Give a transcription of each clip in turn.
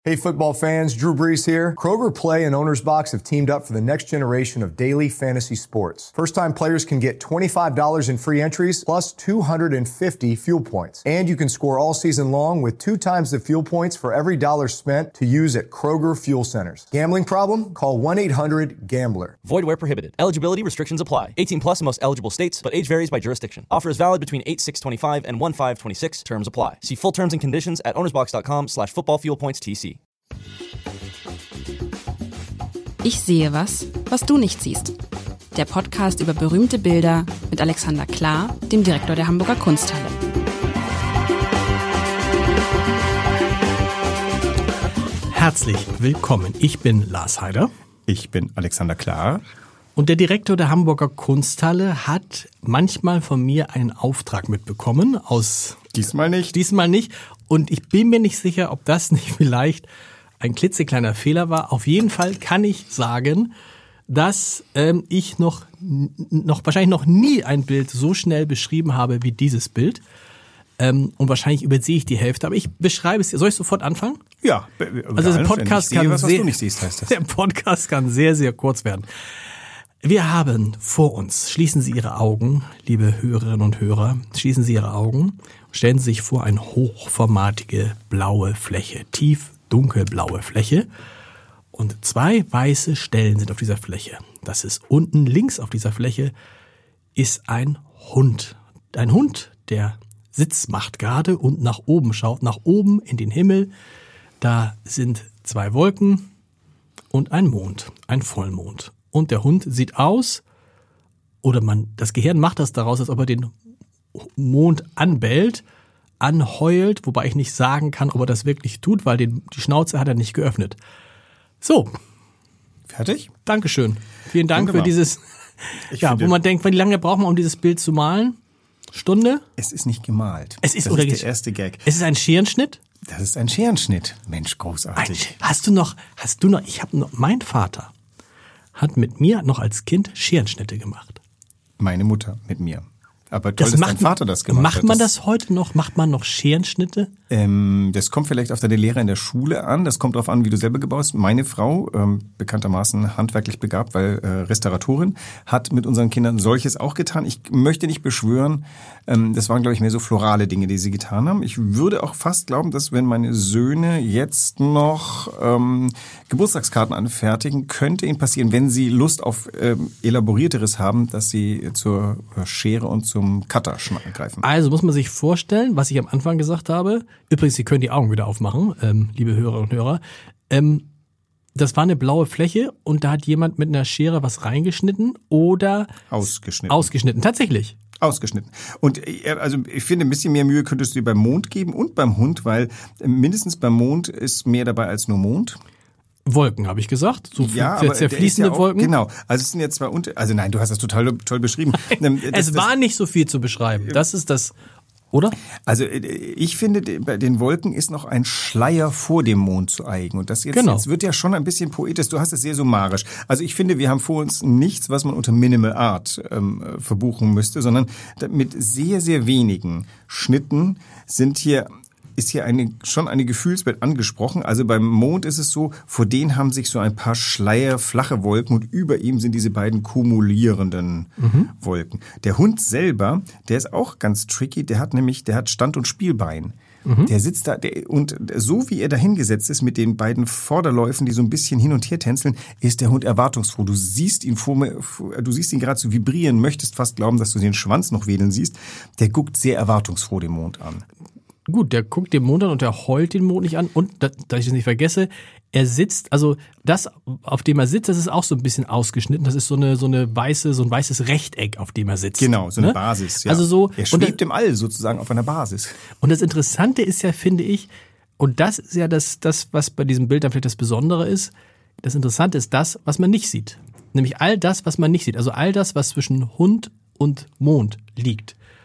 Hey football fans, Drew Brees here. Kroger Play and Owner's Box have teamed up for the next generation of daily fantasy sports. First-time players can get $25 in free entries plus 250 fuel points. And you can score all season long with 2 times the fuel points for every dollar spent to use at Kroger Fuel Centers. Gambling problem? Call 1-800-GAMBLER. Void where prohibited. Eligibility restrictions apply. 18 plus in most eligible states, but age varies by jurisdiction. Offer is valid between 8/6/25 and 1/5/26. Terms apply. See full terms and conditions at ownersbox.com/footballfuelpoints-TC. Ich sehe was du nicht siehst. Der Podcast über berühmte Bilder mit Alexander Klar, dem Direktor der Hamburger Kunsthalle. Herzlich willkommen. Ich bin Lars Heider. Ich bin Alexander Klar. Und der Direktor der Hamburger Kunsthalle hat manchmal von mir einen Auftrag mitbekommen aus... Diesmal nicht. Diesmal nicht. Und ich bin mir nicht sicher, ob das nicht vielleicht ein klitzekleiner Fehler war. Auf jeden Fall kann ich sagen, dass ich noch wahrscheinlich noch nie ein Bild so schnell beschrieben habe wie dieses Bild. Und wahrscheinlich übersehe ich die Hälfte. Aber ich beschreibe es dir. Soll ich sofort anfangen? Ja. Also der Podcast kann was du nicht siehst, heißt das. Der Podcast kann sehr, sehr kurz werden. Wir haben vor uns, schließen Sie Ihre Augen, liebe Hörerinnen und Hörer, schließen Sie Ihre Augen, stellen Sie sich vor eine hochformatige blaue Fläche, tief dunkelblaue Fläche und 2 weiße Stellen sind auf dieser Fläche. Das ist unten links auf dieser Fläche ist ein Hund. Ein Hund, der Sitz macht gerade und nach oben schaut, nach oben in den Himmel. Da sind 2 Wolken und ein Mond, ein Vollmond. Und der Hund sieht aus, oder das Gehirn macht das daraus, als ob er den Mond anbellt, anheult, wobei ich nicht sagen kann, ob er das wirklich tut, weil die Schnauze hat er nicht geöffnet. So. Fertig? Dankeschön. Vielen Dank Wunderbar. für dieses, wo man denkt, wie lange braucht man, um dieses Bild zu malen? Stunde? Es ist nicht gemalt. Das ist der erste Gag. Es ist ein Scherenschnitt? Das ist ein Scherenschnitt. Mensch, großartig. Mein Vater hat mit mir noch als Kind Scherenschnitte gemacht. Meine Mutter mit mir. Aber toll, dass dein Vater das gemacht hat. Macht man das heute noch? Macht man noch Scherenschnitte? Das kommt vielleicht auf deine Lehre in der Schule an. Das kommt darauf an, wie du selber gebaust. Meine Frau, bekanntermaßen handwerklich begabt, weil Restauratorin, hat mit unseren Kindern solches auch getan. Ich möchte nicht beschwören, das waren, glaube ich, mehr so florale Dinge, die sie getan haben. Ich würde auch fast glauben, dass wenn meine Söhne jetzt noch Geburtstagskarten anfertigen, könnte ihnen passieren, wenn sie Lust auf Elaborierteres haben, dass sie zur Schere und zum Cutter greifen. Also muss man sich vorstellen, was ich am Anfang gesagt habe. Übrigens, Sie können die Augen wieder aufmachen, liebe Hörerinnen und Hörer. Das war eine blaue Fläche und da hat jemand mit einer Schere was reingeschnitten oder ausgeschnitten. Tatsächlich. Ausgeschnitten. Und also ich finde, ein bisschen mehr Mühe könntest du dir beim Mond geben und beim Hund, weil mindestens beim Mond ist mehr dabei als nur Mond. Wolken, habe ich gesagt. So aber zerfließende Wolken. Genau. Also es sind jetzt 2 Also nein, du hast das total toll beschrieben. Es war nicht so viel zu beschreiben. Das ist das, oder? Also ich finde, bei den Wolken ist noch ein Schleier vor dem Mond zu eigen. Und das jetzt wird ja schon ein bisschen poetisch. Du hast es sehr summarisch. Also ich finde, wir haben vor uns nichts, was man unter Minimal Art verbuchen müsste, sondern mit sehr, sehr wenigen Schnitten ist hier schon eine Gefühlswelt angesprochen. Also beim Mond ist es so, vor denen haben sich so ein paar Schleier, flache Wolken und über ihm sind diese beiden kumulierenden Wolken. Der Hund selber, der ist auch ganz tricky, der hat Stand- und Spielbein. Der sitzt da und so wie er da hingesetzt ist mit den beiden Vorderläufen, die so ein bisschen hin und her tänzeln, ist der Hund erwartungsfroh. Du siehst ihn gerade so vibrieren, möchtest fast glauben, dass du den Schwanz noch wedeln siehst. Der guckt sehr erwartungsfroh den Mond an. Gut, der guckt den Mond an und der heult den Mond nicht an. Und, dass ich das nicht vergesse, er sitzt, also das, auf dem er sitzt, das ist auch so ein bisschen ausgeschnitten. Das ist so ein weißes Rechteck, auf dem er sitzt. Genau, so eine Basis, ja. Also so, er schwebt im All sozusagen auf einer Basis. Und das Interessante ist ja, finde ich, und das ist ja das, was bei diesem Bild dann vielleicht das Besondere ist, das Interessante ist das, was man nicht sieht. Nämlich all das, was man nicht sieht. Also all das, was zwischen Hund und Mond liegt.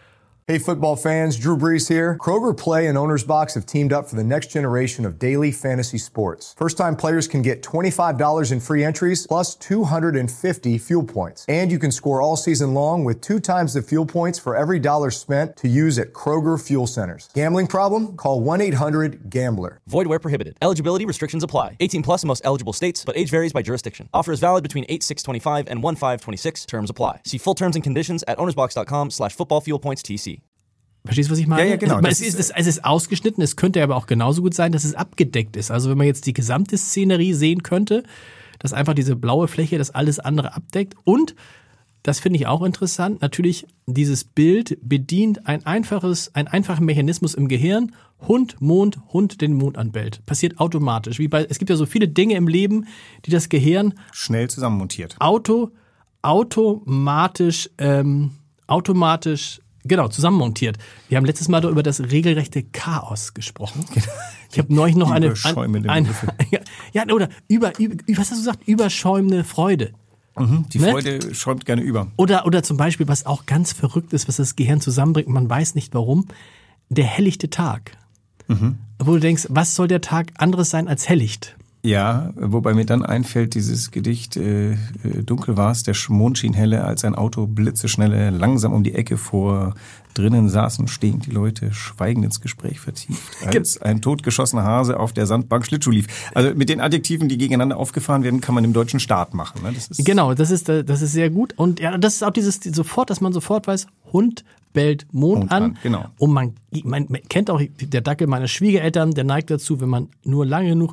Hey football fans, Drew Brees here. Kroger Play and Owner's Box have teamed up for the next generation of daily fantasy sports. First-time players can get $25 in free entries plus 250 fuel points. And you can score all season long with 2 times the fuel points for every dollar spent to use at Kroger Fuel Centers. Gambling problem? Call 1-800-GAMBLER. Void where prohibited. Eligibility restrictions apply. 18 plus in most eligible states, but age varies by jurisdiction. Offer is valid between 8/6/25 and 1/5/26. Terms apply. See full terms and conditions at ownersbox.com/footballfuelpoints-TC. Verstehst du, was ich meine? Ja, genau. Es ist ausgeschnitten, es könnte aber auch genauso gut sein, dass es abgedeckt ist. Also wenn man jetzt die gesamte Szenerie sehen könnte, dass einfach diese blaue Fläche das alles andere abdeckt. Und, das finde ich auch interessant, natürlich dieses Bild bedient einen einfachen Mechanismus im Gehirn. Hund den Mond anbellt. Passiert automatisch. Es gibt ja so viele Dinge im Leben, die das Gehirn schnell zusammenmontiert. Automatisch zusammenmontiert. Wir haben letztes Mal über das regelrechte Chaos gesprochen. Ich habe neulich noch was hast du gesagt? Überschäumende Freude. Die Freude schäumt gerne über. Oder zum Beispiel, was auch ganz verrückt ist, was das Gehirn zusammenbringt, man weiß nicht warum, der helllichte Tag. Wo du denkst, was soll der Tag anderes sein als Hellicht? Ja, wobei mir dann einfällt, dieses Gedicht, dunkel war's, der Mond schien helle, als ein Auto blitzeschnelle langsam um die Ecke fuhr. Drinnen saßen stehend die Leute, schweigend ins Gespräch vertieft, als ein totgeschossener Hase auf der Sandbank Schlittschuh lief. Also mit den Adjektiven, die gegeneinander aufgefahren werden, kann man im deutschen Staat machen. Ne? Das ist sehr gut. Und ja, das ist auch dass man sofort weiß, Hund bellt Mond an. Genau. Und man kennt auch der Dackel meiner Schwiegereltern, der neigt dazu, wenn man nur lange genug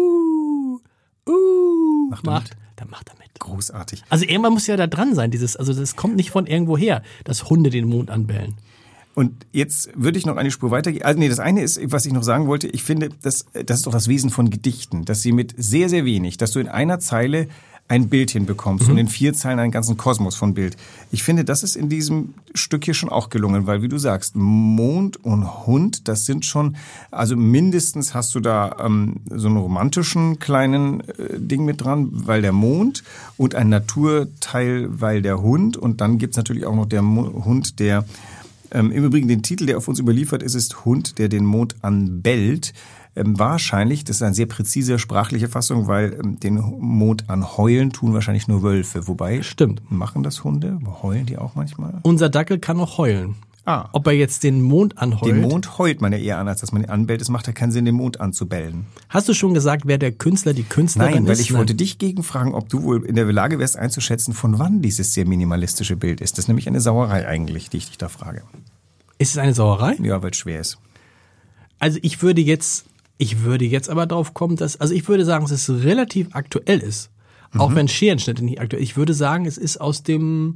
macht, dann macht er mit. Großartig. Also irgendwann muss ja da dran sein, das kommt nicht von irgendwo her, dass Hunde den Mond anbellen. Und jetzt würde ich noch eine Spur weitergehen. Also das eine ist, was ich noch sagen wollte, ich finde, das ist doch das Wesen von Gedichten, dass sie mit sehr, sehr wenig, dass du in einer Zeile ein Bild hinbekommst und in 4 Zeilen einen ganzen Kosmos von Bild. Ich finde, das ist in diesem Stück hier schon auch gelungen, weil, wie du sagst, Mond und Hund, das sind schon, also mindestens hast du da so einen romantischen kleinen Ding mit dran, weil der Mond und ein Naturteil, weil der Hund, und dann gibt's natürlich auch noch der Hund, der im Übrigen den Titel, der auf uns überliefert ist Hund, der den Mond anbellt. Wahrscheinlich, das ist eine sehr präzise sprachliche Fassung, weil den Mond anheulen tun wahrscheinlich nur Wölfe. Wobei, stimmt, machen das Hunde? Heulen die auch manchmal? Unser Dackel kann auch heulen. Ob er jetzt den Mond anheult? Den Mond heult man ja eher an, als dass man ihn anbellt. Es macht ja keinen Sinn, den Mond anzubellen. Hast du schon gesagt, wer der Künstler, die Künstlerin ist? Nein, weil ich wollte dich gegenfragen, ob du wohl in der Lage wärst einzuschätzen, von wann dieses sehr minimalistische Bild ist. Das ist nämlich eine Sauerei eigentlich, die ich dich da frage. Ist es eine Sauerei? Ja, weil es schwer ist. Also ich würde jetzt aber drauf kommen, ich würde sagen, dass es relativ aktuell ist. Auch wenn Scherenschnitte nicht aktuell ist. Ich würde sagen, es ist aus dem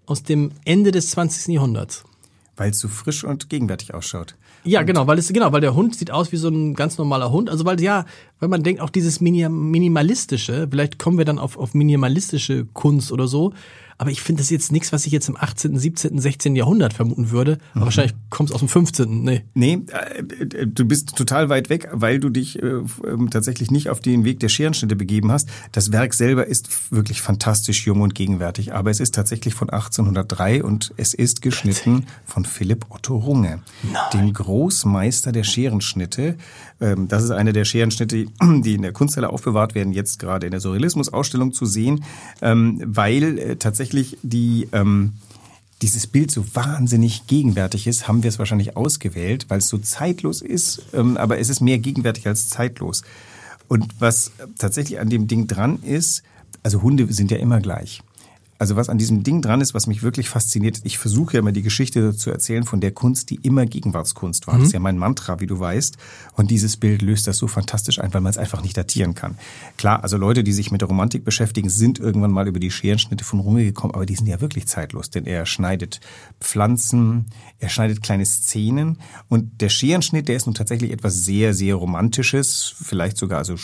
Ende des 20. Jahrhunderts. Weil es so frisch und gegenwärtig ausschaut. Ja, weil der Hund sieht aus wie so ein ganz normaler Hund. Also weil man denkt, auch dieses Minimalistische, vielleicht kommen wir dann auf minimalistische Kunst oder so. Aber ich finde das jetzt nichts, was ich jetzt im 18., 17., 16. Jahrhundert vermuten würde. Aber wahrscheinlich kommt es aus dem 15. Nee, du bist total weit weg, weil du dich tatsächlich nicht auf den Weg der Scherenschnitte begeben hast. Das Werk selber ist wirklich fantastisch jung und gegenwärtig. Aber es ist tatsächlich von 1803 und es ist geschnitten von Philipp Otto Runge, dem Großmeister der Scherenschnitte. Das ist eine der Scherenschnitte, die in der Kunsthalle aufbewahrt werden, jetzt gerade in der Surrealismus-Ausstellung zu sehen, weil tatsächlich dieses Bild so wahnsinnig gegenwärtig ist, haben wir es wahrscheinlich ausgewählt, weil es so zeitlos ist, aber es ist mehr gegenwärtig als zeitlos. Und was tatsächlich an dem Ding dran ist, also Hunde sind ja immer gleich. Also was an diesem Ding dran ist, was mich wirklich fasziniert, ich versuche ja immer die Geschichte zu erzählen von der Kunst, die immer Gegenwartskunst war. Das ist ja mein Mantra, wie du weißt. Und dieses Bild löst das so fantastisch ein, weil man es einfach nicht datieren kann. Klar, also Leute, die sich mit der Romantik beschäftigen, sind irgendwann mal über die Scherenschnitte von Runge gekommen, aber die sind ja wirklich zeitlos, denn er schneidet Pflanzen, er schneidet kleine Szenen und der Scherenschnitt, der ist nun tatsächlich etwas sehr, sehr Romantisches, vielleicht sogar so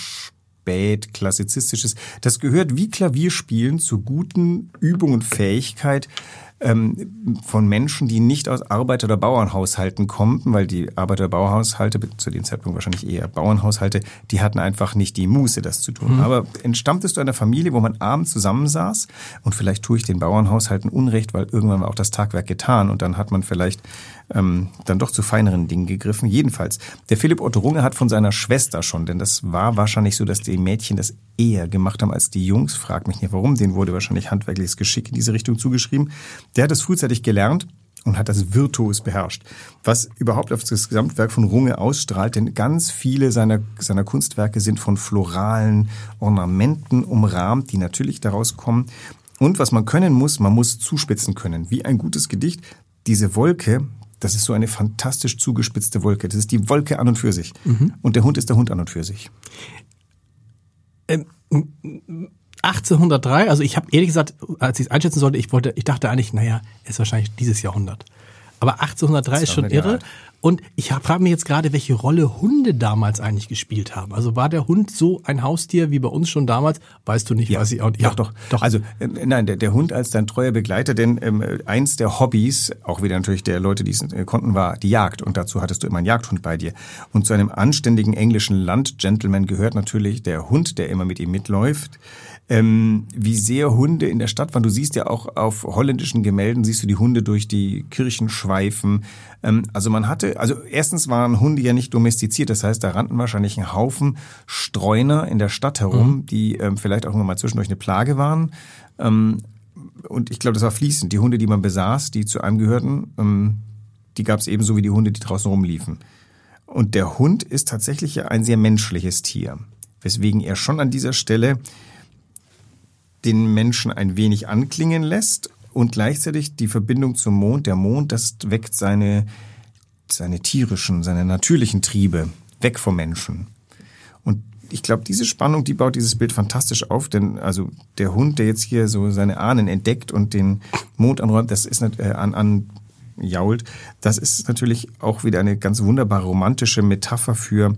klassizistisches. Das gehört wie Klavierspielen zur guten Übung und Fähigkeit, von Menschen, die nicht aus Arbeiter- oder Bauernhaushalten kommen, weil die Arbeiter- oder Bauernhaushalte, zu dem Zeitpunkt wahrscheinlich eher Bauernhaushalte, die hatten einfach nicht die Muße, das zu tun. Aber entstammtest du einer Familie, wo man abends zusammensaß, und vielleicht tue ich den Bauernhaushalten Unrecht, weil irgendwann war auch das Tagwerk getan und dann hat man vielleicht dann doch zu feineren Dingen gegriffen. Jedenfalls, der Philipp Otto Runge hat von seiner Schwester schon, denn das war wahrscheinlich so, dass die Mädchen das eher gemacht haben als die Jungs. Frag mich nicht warum, denen wurde wahrscheinlich handwerkliches Geschick in diese Richtung zugeschrieben. Der hat es frühzeitig gelernt und hat das virtuos beherrscht, was überhaupt auf das Gesamtwerk von Runge ausstrahlt, denn ganz viele seiner Kunstwerke sind von floralen Ornamenten umrahmt, die natürlich daraus kommen. Und was man können muss, man muss zuspitzen können, wie ein gutes Gedicht. Diese Wolke, das ist so eine fantastisch zugespitzte Wolke. Das ist die Wolke an und für sich. Und der Hund ist der Hund an und für sich. 1803, also ich habe ehrlich gesagt, als ich es einschätzen sollte, ich dachte eigentlich, naja, ist wahrscheinlich dieses Jahrhundert. Aber 1803 ist schon irre. Und ich frage mich jetzt gerade, welche Rolle Hunde damals eigentlich gespielt haben. Also war der Hund so ein Haustier wie bei uns schon damals? Weißt du nicht, ja, weiß ich auch nicht. Ja, doch. Also nein, der Hund als dein treuer Begleiter, denn eins der Hobbys, auch wieder natürlich der Leute, die es konnten, war die Jagd. Und dazu hattest du immer einen Jagdhund bei dir. Und zu einem anständigen englischen Landgentleman gehört natürlich der Hund, der immer mit ihm mitläuft. Wie sehr Hunde in der Stadt waren. Du siehst ja auch auf holländischen Gemälden, siehst du die Hunde durch die Kirchen schweifen. Also erstens waren Hunde ja nicht domestiziert. Das heißt, da rannten wahrscheinlich ein Haufen Streuner in der Stadt herum, die vielleicht auch immer mal zwischendurch eine Plage waren. Und ich glaube, das war fließend. Die Hunde, die man besaß, die zu einem gehörten, die gab es ebenso wie die Hunde, die draußen rumliefen. Und der Hund ist tatsächlich ja ein sehr menschliches Tier. Weswegen er schon an dieser Stelle den Menschen ein wenig anklingen lässt und gleichzeitig die Verbindung zum Mond. Der Mond, das weckt seine tierischen, seine natürlichen Triebe weg vom Menschen. Und ich glaube, diese Spannung, die baut dieses Bild fantastisch auf, denn also der Hund, der jetzt hier so seine Ahnen entdeckt und den Mond anräumt, das ist jault, das ist natürlich auch wieder eine ganz wunderbare romantische Metapher für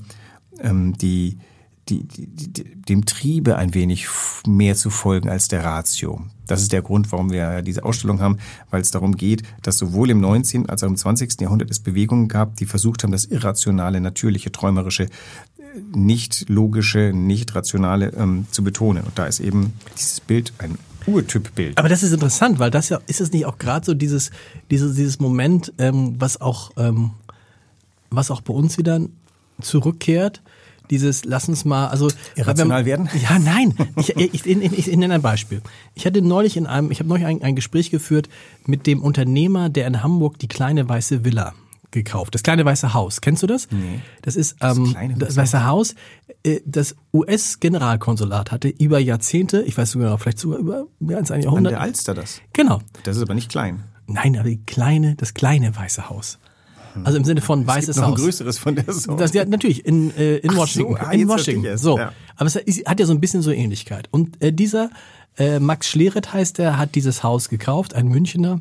dem Triebe ein wenig mehr zu folgen als der Ratio. Das ist der Grund, warum wir diese Ausstellung haben, weil es darum geht, dass sowohl im 19. als auch im 20. Jahrhundert es Bewegungen gab, die versucht haben, das Irrationale, Natürliche, Träumerische, nicht logische, nicht rationale zu betonen. Und da ist eben dieses Bild ein Urtypbild. Aber das ist interessant, weil das ja, ist es nicht auch gerade so dieses Moment, was auch bei uns wieder zurückkehrt, lass uns mal, also irrational werden? Ja, nein. Ich nenne ein Beispiel. Ich habe neulich ein Gespräch geführt mit dem Unternehmer, der in Hamburg die kleine weiße Villa gekauft. Das kleine weiße Haus. Kennst du das? Nee. Das ist das weiße Haus. Das US-Generalkonsulat hatte über Jahrzehnte, ich weiß sogar noch, vielleicht sogar über mehr als ein Jahrhundert. An der Alster das? Genau. Das ist aber nicht klein. Nein, aber das kleine weiße Haus. Also im Sinne von weißes Haus. Es gibt noch Haus. ein größeres von der Sorte. Das ja natürlich in Washington. So, in Washington. So, ja. Aber es hat ja so ein bisschen so Ähnlichkeit. Und dieser Max Schleret heißt er, hat dieses Haus gekauft, ein Münchner,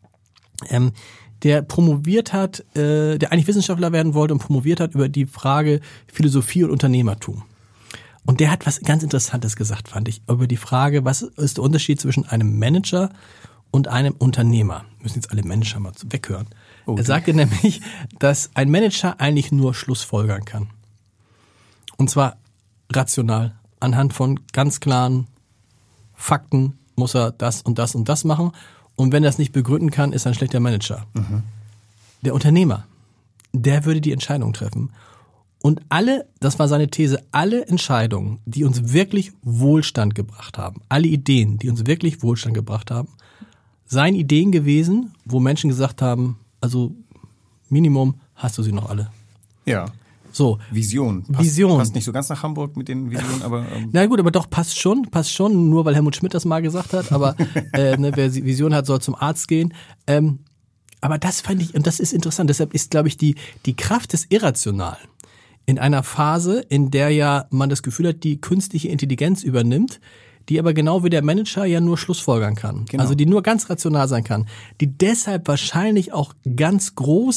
der promoviert hat, der eigentlich Wissenschaftler werden wollte und promoviert hat über die Frage Philosophie und Unternehmertum. Und der hat was ganz Interessantes gesagt, fand ich, über die Frage, was ist der Unterschied zwischen einem Manager und einem Unternehmer? Müssen jetzt alle Manager mal weghören. Er sagte nämlich, dass ein Manager eigentlich nur schlussfolgern kann. Und zwar rational. Anhand von ganz klaren Fakten muss er das und das und das machen. Und wenn er es nicht begründen kann, ist er ein schlechter Manager. Mhm. Der Unternehmer, der würde die Entscheidung treffen. Und das war seine These, alle Entscheidungen, die uns wirklich Wohlstand gebracht haben, alle Ideen, die uns wirklich Wohlstand gebracht haben, seien Ideen gewesen, wo Menschen gesagt haben, also Minimum hast du sie noch alle. Ja. So. Vision. Passt nicht so ganz nach Hamburg mit den Visionen, aber... Na gut, aber doch, passt schon, nur weil Helmut Schmidt das mal gesagt hat, aber wer Vision hat, soll zum Arzt gehen. Aber das fand ich, und das ist interessant, deshalb ist, glaube ich, die Kraft des Irrationalen in einer Phase, in der ja man das Gefühl hat, die künstliche Intelligenz übernimmt, die aber genau wie der Manager ja nur schlussfolgern kann. Genau. Also die nur ganz rational sein kann. Die deshalb wahrscheinlich auch das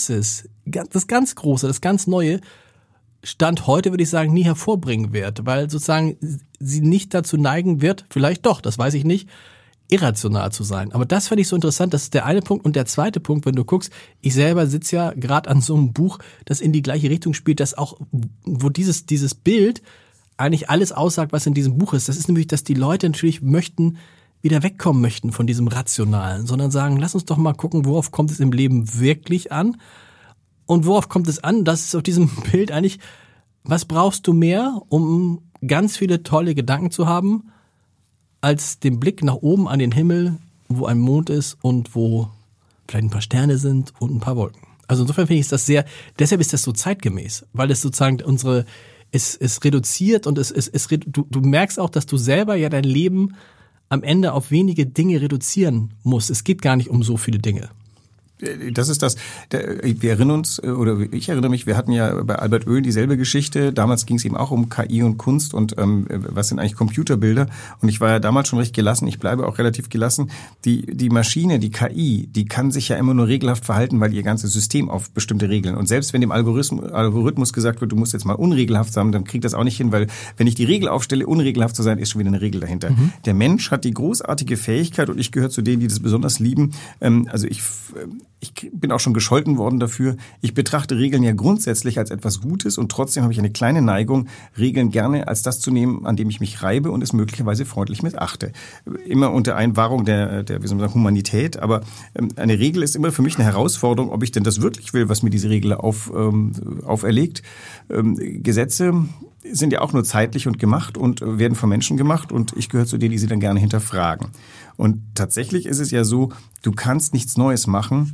ganz Neue, Stand heute würde ich sagen, nie hervorbringen wird. Weil sozusagen sie nicht dazu neigen wird, vielleicht doch, das weiß ich nicht, irrational zu sein. Aber das fand ich so interessant, das ist der eine Punkt. Und der zweite Punkt, wenn du guckst, ich selber sitze ja gerade an so einem Buch, das in die gleiche Richtung spielt, das auch, wo dieses Bild eigentlich alles aussagt, was in diesem Buch ist. Das ist nämlich, dass die Leute natürlich wieder wegkommen möchten von diesem Rationalen, sondern sagen, lass uns doch mal gucken, worauf kommt es im Leben wirklich an und worauf kommt es an, das ist auf diesem Bild eigentlich, was brauchst du mehr, um ganz viele tolle Gedanken zu haben, als den Blick nach oben an den Himmel, wo ein Mond ist und wo vielleicht ein paar Sterne sind und ein paar Wolken. Also insofern finde ich das deshalb ist das so zeitgemäß, weil es sozusagen es reduziert und du merkst auch, dass du selber ja dein Leben am Ende auf wenige Dinge reduzieren musst. Es geht gar nicht um so viele Dinge. Das ist das. Wir erinnern uns, oder ich erinnere mich, wir hatten ja bei Albert Oehlen dieselbe Geschichte. Damals ging es eben auch um KI und Kunst und was sind eigentlich Computerbilder. Und ich war ja damals schon recht gelassen. Ich bleibe auch relativ gelassen. Die Maschine, die KI, die kann sich ja immer nur regelhaft verhalten, weil ihr ganzes System auf bestimmte Regeln. Und selbst wenn dem Algorithmus gesagt wird, du musst jetzt mal unregelhaft sein, dann kriegt das auch nicht hin, weil wenn ich die Regel aufstelle, unregelhaft zu sein, ist schon wieder eine Regel dahinter. Mhm. Der Mensch hat die großartige Fähigkeit, und ich gehöre zu denen, die das besonders lieben. Also ich bin auch schon gescholten worden dafür. Ich betrachte Regeln ja grundsätzlich als etwas Gutes und trotzdem habe ich eine kleine Neigung, Regeln gerne als das zu nehmen, an dem ich mich reibe und es möglicherweise freundlich missachte. Immer unter Einwahrung der wie soll man sagen, Humanität, aber eine Regel ist immer für mich eine Herausforderung, ob ich denn das wirklich will, was mir diese Regel auferlegt. Gesetze sind ja auch nur zeitlich und gemacht und werden von Menschen gemacht und ich gehöre zu denen, die sie dann gerne hinterfragen. Und tatsächlich ist es ja so, du kannst nichts Neues machen,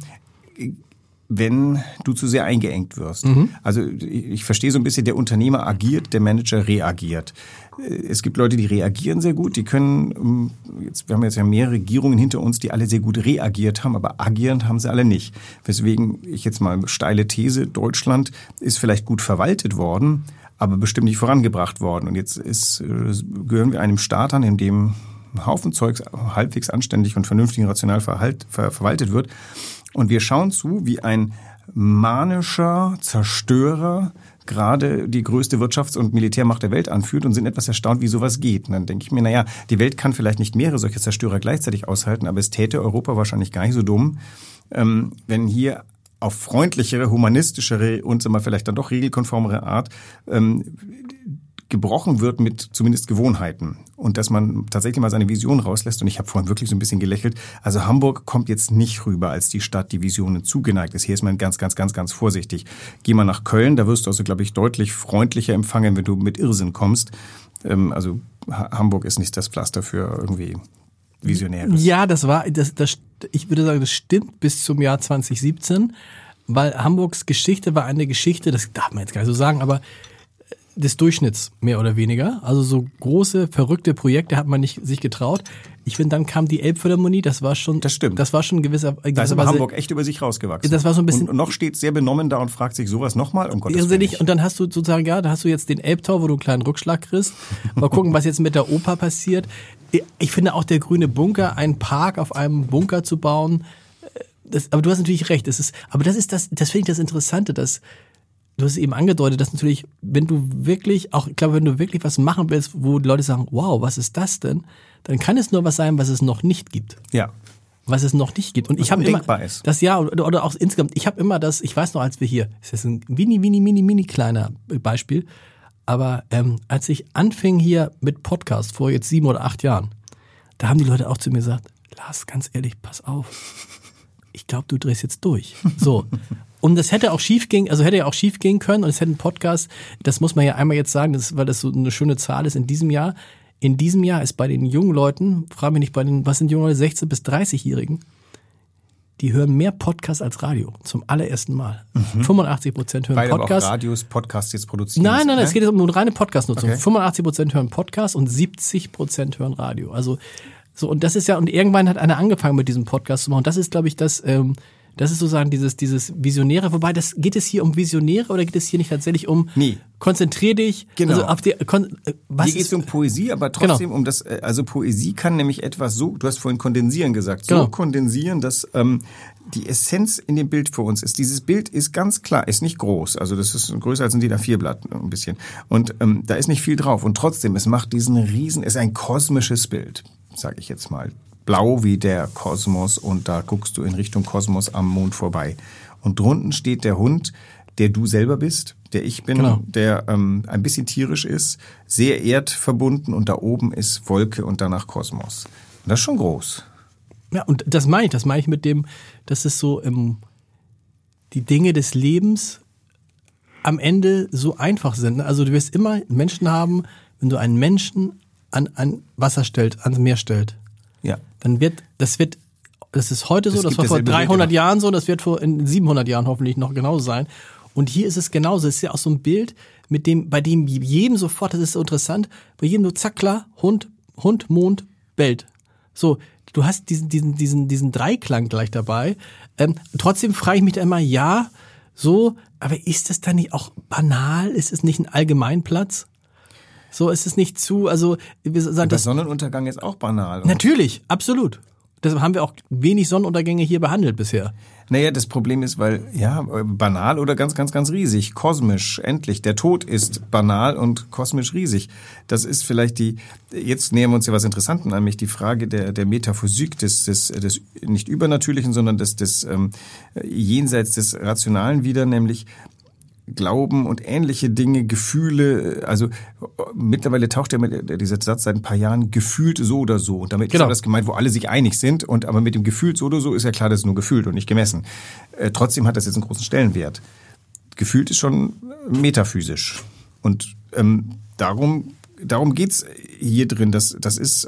wenn du zu sehr eingeengt wirst. Mhm. Also ich verstehe so ein bisschen, der Unternehmer agiert, der Manager reagiert. Es gibt Leute, die reagieren sehr gut, die können, wir haben jetzt ja mehrere Regierungen hinter uns, die alle sehr gut reagiert haben, aber agierend haben sie alle nicht. Weswegen ich jetzt mal steile These, Deutschland ist vielleicht gut verwaltet worden, aber bestimmt nicht vorangebracht worden. Und jetzt gehören wir einem Staat an, in dem ein Haufen Zeugs halbwegs anständig und vernünftig und rational verwaltet wird. Und wir schauen zu, wie ein manischer Zerstörer gerade die größte Wirtschafts- und Militärmacht der Welt anführt und sind etwas erstaunt, wie sowas geht. Und dann denke ich mir, die Welt kann vielleicht nicht mehrere solche Zerstörer gleichzeitig aushalten, aber es täte Europa wahrscheinlich gar nicht so dumm, wenn hier auf freundlichere, humanistischere und vielleicht dann doch regelkonformere Art gebrochen wird mit zumindest Gewohnheiten und dass man tatsächlich mal seine Vision rauslässt. Und ich habe vorhin wirklich so ein bisschen gelächelt. Also Hamburg kommt jetzt nicht rüber als die Stadt, die Visionen zugeneigt ist. Hier ist man ganz, ganz, ganz, ganz vorsichtig. Geh mal nach Köln, da wirst du also, glaube ich, deutlich freundlicher empfangen, wenn du mit Irrsinn kommst. Also Hamburg ist nicht das Pflaster für irgendwie Visionäres. Ja, ich würde sagen, das stimmt bis zum Jahr 2017, weil Hamburgs Geschichte war eine Geschichte, das darf man jetzt gar nicht so sagen, aber des Durchschnitts, mehr oder weniger. Also so große, verrückte Projekte hat man nicht sich getraut. Ich finde, dann kam die Elbphilharmonie, das war schon... Das stimmt. Das war schon gewisser... Da ist aber Hamburg echt über sich rausgewachsen. Das war so ein bisschen... Und noch steht sehr benommen da und fragt sich sowas nochmal, um Gottes Willen. Und dann hast du sozusagen, da hast du jetzt den Elbtor, wo du einen kleinen Rückschlag kriegst. Mal gucken, was jetzt mit der Oper passiert. Ich finde auch der grüne Bunker, einen Park auf einem Bunker zu bauen, aber du hast natürlich recht. Das finde ich das Interessante, dass du hast es eben angedeutet, dass natürlich, wenn du wirklich was machen willst, wo die Leute sagen, wow, was ist das denn? Dann kann es nur was sein, was es noch nicht gibt. Ja. Was es noch nicht gibt. Und ich habe immer das oder auch insgesamt, ich habe immer ich weiß noch, als wir hier, das ist ein mini kleiner Beispiel, aber als ich anfing hier mit Podcast vor jetzt 7 oder 8 Jahren, da haben die Leute auch zu mir gesagt, Lars, ganz ehrlich, pass auf. Ich glaube, du drehst jetzt durch. So. Und das hätte ja auch schief gehen können und es hätte ein Podcast, das muss man ja einmal jetzt sagen, weil das so eine schöne Zahl ist in diesem Jahr. In diesem Jahr ist bei den jungen Leuten, frage mich nicht, was sind junge Leute, 16- bis 30-Jährigen, die hören mehr Podcasts als Radio, zum allerersten Mal. 85% hören Weil Podcasts. Aber auch Podcasts jetzt produzieren. Nein, es geht um reine Podcast-Nutzung. Okay. 85% hören Podcasts und 70% hören Radio. Also so, und das ist ja, und irgendwann hat einer angefangen mit diesem Podcast zu machen. Und das ist, glaube ich, das ist sozusagen dieses Visionäre. Wobei, geht es hier um Visionäre oder geht es hier nicht tatsächlich um konzentrier dich? Genau. Also auf hier geht es um Poesie, aber trotzdem um das, also Poesie kann nämlich etwas so, du hast vorhin kondensieren gesagt, so kondensieren, dass die Essenz in dem Bild für uns ist. Dieses Bild ist ganz klar, ist nicht groß. Also das ist größer als ein DIN A4-Blatt ein bisschen. Und da ist nicht viel drauf. Und trotzdem, es macht diesen ist ein kosmisches Bild, sage ich jetzt mal. blau wie der Kosmos und da guckst du in Richtung Kosmos am Mond vorbei. Und drunten steht der Hund, der du selber bist, der ich bin, genau. Der ein bisschen tierisch ist, sehr erdverbunden und da oben ist Wolke und danach Kosmos. Und das ist schon groß. Ja, und das meine ich mit dem, dass es so die Dinge des Lebens am Ende so einfach sind. Also du wirst immer Menschen haben, wenn du einen Menschen an Wasser stellt, ans Meer stellt, ja. Dann das ist heute so, das war vor 300 Jahren so, das wird in 700 Jahren hoffentlich noch genauso sein. Und hier ist es genauso. Es ist ja auch so ein Bild, bei dem jedem sofort, das ist so interessant, bei jedem so zack, klar, Hund, Mond, Welt. So, du hast diesen Dreiklang gleich dabei. Trotzdem frage ich mich da immer, ja, so, aber ist das dann nicht auch banal? Ist es nicht ein Allgemeinplatz? So, ist es nicht also wir sagen, der Sonnenuntergang ist auch banal. Oder? Natürlich, absolut. Deshalb haben wir auch wenig Sonnenuntergänge hier behandelt bisher. Naja, das Problem ist, weil, ja, banal oder ganz, ganz, ganz riesig, kosmisch, endlich. Der Tod ist banal und kosmisch riesig. Das ist vielleicht jetzt nähern wir uns ja was Interessanten an, nämlich die Frage der Metaphysik, des nicht Übernatürlichen, sondern des jenseits des Rationalen wieder, nämlich Glauben und ähnliche Dinge, Gefühle, also mittlerweile taucht ja dieser Satz seit ein paar Jahren, gefühlt so oder so. Und damit ist ja das gemeint, wo alle sich einig sind. Aber mit dem gefühlt so oder so ist ja klar, das ist nur gefühlt und nicht gemessen. Trotzdem hat das jetzt einen großen Stellenwert. Gefühlt ist schon metaphysisch. Und darum geht's hier drin. Das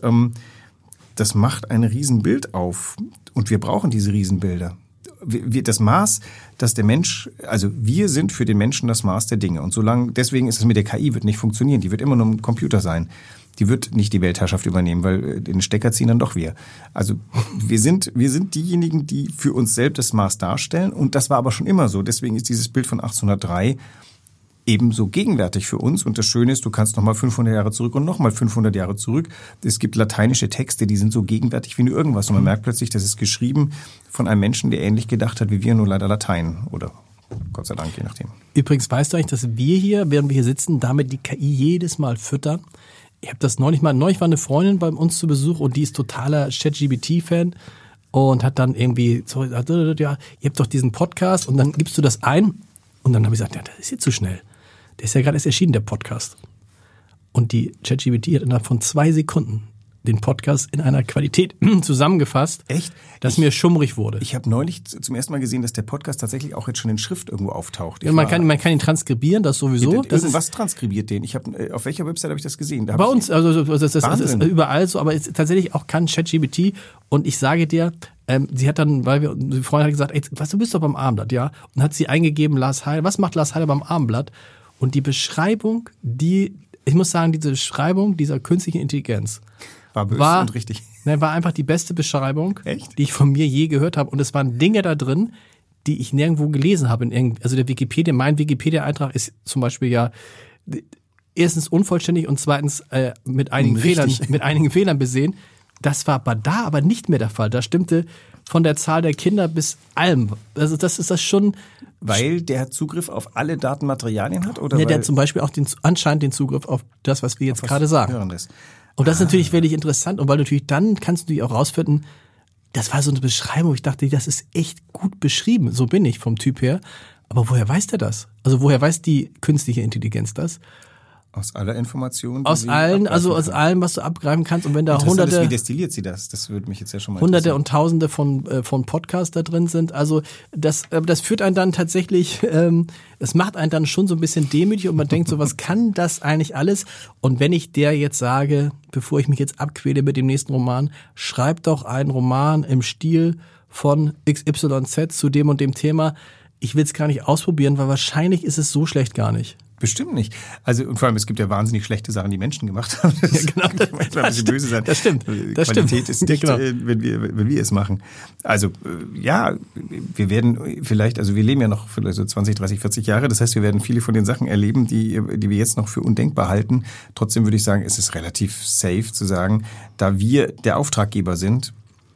macht ein Riesenbild auf. Und wir brauchen diese Riesenbilder. Das Maß, dass der Mensch, also wir sind für den Menschen das Maß der Dinge. Und deswegen ist es mit der KI, wird nicht funktionieren. Die wird immer nur ein Computer sein. Die wird nicht die Weltherrschaft übernehmen, weil den Stecker ziehen dann doch wir. Also wir sind diejenigen, die für uns selbst das Maß darstellen. Und das war aber schon immer so. Deswegen ist dieses Bild von 1803 ebenso gegenwärtig für uns. Und das Schöne ist, du kannst nochmal 500 Jahre zurück und nochmal 500 Jahre zurück. Es gibt lateinische Texte, die sind so gegenwärtig wie nur irgendwas. Und man merkt plötzlich, das ist geschrieben von einem Menschen, der ähnlich gedacht hat wie wir, nur leider Latein. Oder Gott sei Dank, je nachdem. Übrigens weißt du eigentlich, dass wir hier, während wir hier sitzen, damit die KI jedes Mal füttern? Ich habe das neulich war eine Freundin bei uns zu Besuch und die ist totaler ChatGPT-Fan und hat dann irgendwie, ja, ihr habt doch diesen Podcast und dann gibst du das ein und dann habe ich gesagt, ja, das ist jetzt zu schnell. Der ist ja gerade erst erschienen, der Podcast. Und die ChatGPT hat innerhalb von 2 Sekunden den Podcast in einer Qualität zusammengefasst, echt, dass mir schummrig wurde. Ich habe neulich zum ersten Mal gesehen, dass der Podcast tatsächlich auch jetzt schon in Schrift irgendwo auftaucht. Ja, man kann ihn transkribieren, das sowieso. Was transkribiert den? Auf welcher Website habe ich das gesehen? Bei uns, also das ist überall so, aber es ist tatsächlich auch kann ChatGPT. Und ich sage dir, sie hat dann, die Freundin hat gesagt, ey, du bist doch beim Abendblatt, ja? Und hat sie eingegeben, Lars Heider, was macht Lars Heider beim Abendblatt? Und die Beschreibung, ich muss sagen, diese Beschreibung dieser künstlichen Intelligenz war böse und richtig. War einfach die beste Beschreibung, echt? Die ich von mir je gehört habe. Und es waren Dinge da drin, die ich nirgendwo gelesen habe. Also mein Wikipedia-Eintrag ist zum Beispiel ja erstens unvollständig und zweitens mit einigen Fehlern besehen. Das war aber nicht mehr der Fall. Da stimmte von der Zahl der Kinder bis allem. Also das ist das schon. Weil der Zugriff auf alle Datenmaterialien hat? Oder der hat zum Beispiel auch anscheinend den Zugriff auf das, was wir jetzt gerade sagen. Hörendes. Und das ist natürlich wirklich interessant. Und weil natürlich dann kannst du auch rausfinden, das war so eine Beschreibung, ich dachte, das ist echt gut beschrieben. So bin ich vom Typ her. Aber woher weiß der das? Also woher weiß die künstliche Intelligenz das? Aus aller Information? Aus allem, was du abgreifen kannst. Und wenn da Hunderte... Wie destilliert sie das? Das würde mich jetzt ja schon mal Hunderte und Tausende von Podcasts da drin sind. Also das führt einen dann tatsächlich, das macht einen dann schon so ein bisschen demütig und man denkt so, was kann das eigentlich alles? Und wenn ich der jetzt sage, bevor ich mich jetzt abquäle mit dem nächsten Roman, schreib doch einen Roman im Stil von XYZ zu dem und dem Thema. Ich will es gar nicht ausprobieren, weil wahrscheinlich ist es so schlecht gar nicht. Bestimmt nicht. Also und vor allem, es gibt ja wahnsinnig schlechte Sachen, die Menschen gemacht haben. Das ja, genau. Manchmal ein bisschen böse sein. Das stimmt. Qualität ist nicht, wenn wir es machen. Also ja, wir werden vielleicht, also wir leben ja noch vielleicht so 20, 30, 40 Jahre. Das heißt, wir werden viele von den Sachen erleben, die wir jetzt noch für undenkbar halten. Trotzdem würde ich sagen, es ist relativ safe zu sagen, da wir der Auftraggeber sind.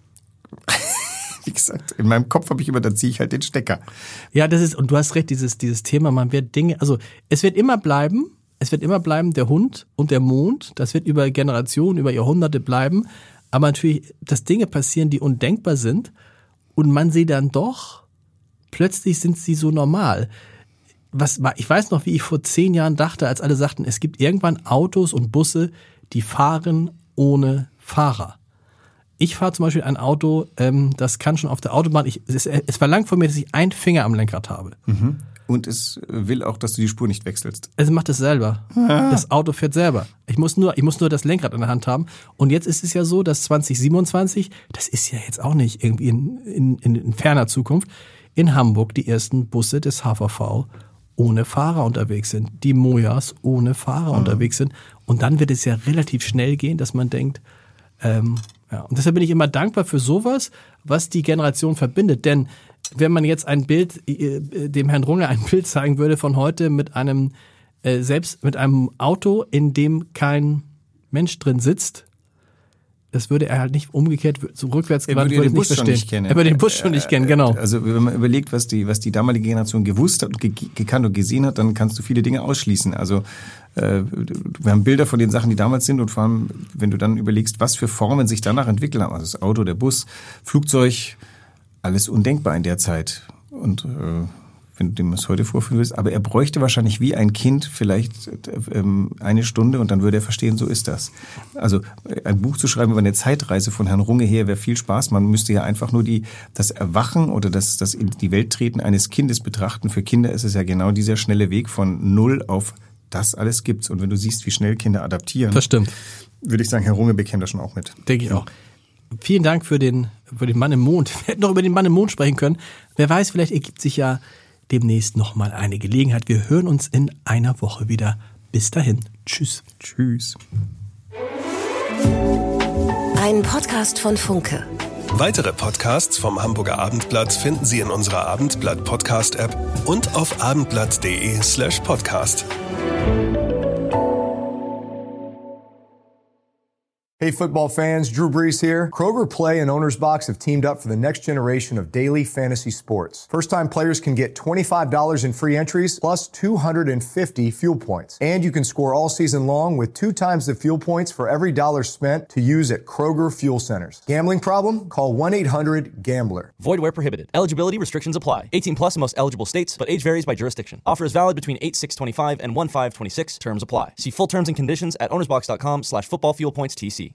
Wie gesagt, in meinem Kopf habe ich immer, dann ziehe ich halt den Stecker. Ja, und du hast recht, dieses Thema, man wird Dinge, also es wird immer bleiben, der Hund und der Mond, das wird über Generationen, über Jahrhunderte bleiben, aber natürlich, dass Dinge passieren, die undenkbar sind und man sie dann doch, plötzlich sind sie so normal. Ich weiß noch, wie ich vor 10 Jahren dachte, als alle sagten, es gibt irgendwann Autos und Busse, die fahren ohne Fahrer. Ich fahre zum Beispiel ein Auto, das kann schon auf der Autobahn, es verlangt von mir, dass ich einen Finger am Lenkrad habe. Mhm. Und es will auch, dass du die Spur nicht wechselst. Es macht es selber. Das Auto fährt selber. Ich muss nur das Lenkrad in der Hand haben. Und jetzt ist es ja so, dass 2027, das ist ja jetzt auch nicht irgendwie in ferner Zukunft, in Hamburg die ersten Busse des HVV ohne Fahrer unterwegs sind. Die Mojas ohne Fahrer unterwegs sind. Und dann wird es ja relativ schnell gehen, dass man denkt, ja. Und deshalb bin ich immer dankbar für sowas, was die Generation verbindet. Denn wenn man jetzt ein Bild, dem Herrn Runge ein Bild zeigen würde von heute mit einem Auto, in dem kein Mensch drin sitzt, das würde er halt nicht umgekehrt, so rückwärts gewandt, würde ich nicht verstehen. Er würde den Bus schon nicht kennen, genau. Also wenn man überlegt, was die damalige Generation gewusst hat und gekannt und gesehen hat, dann kannst du viele Dinge ausschließen. Also wir haben Bilder von den Sachen, die damals sind, und vor allem, wenn du dann überlegst, was für Formen sich danach entwickelt haben, also das Auto, der Bus, Flugzeug, alles undenkbar in der Zeit. Und wenn du dem das heute vorführen willst, aber er bräuchte wahrscheinlich wie ein Kind vielleicht 1 Stunde und dann würde er verstehen, so ist das. Also ein Buch zu schreiben über eine Zeitreise von Herrn Runge her wäre viel Spaß. Man müsste ja einfach nur das Erwachen oder das in die Welt treten eines Kindes betrachten. Für Kinder ist es ja genau dieser schnelle Weg von 0 auf das alles gibt's. Und wenn du siehst, wie schnell Kinder adaptieren, das stimmt, würde ich sagen, Herr Runge bekäme das schon auch mit. Denke ich auch. Vielen Dank für den Mann im Mond. Wir hätten noch über den Mann im Mond sprechen können. Wer weiß, vielleicht ergibt sich ja demnächst nochmal eine Gelegenheit. Wir hören uns in einer Woche wieder. Bis dahin. Tschüss. Tschüss. Ein Podcast von Funke. Weitere Podcasts vom Hamburger Abendblatt finden Sie in unserer Abendblatt-Podcast-App und auf abendblatt.de/podcast. Hey football fans, Drew Brees here. Kroger Play and Owner's Box have teamed up for the next generation of daily fantasy sports. First-time players can get $25 in free entries plus 250 fuel points. And you can score all season long with 2 times the fuel points for every dollar spent to use at Kroger Fuel Centers. Gambling problem? Call 1-800-GAMBLER. Void where prohibited. Eligibility restrictions apply. 18 plus in most eligible states, but age varies by jurisdiction. Offer is valid between 8/6/25 and 1/5/26. Terms apply. See full terms and conditions at ownersbox.com/footballfuelpointstc.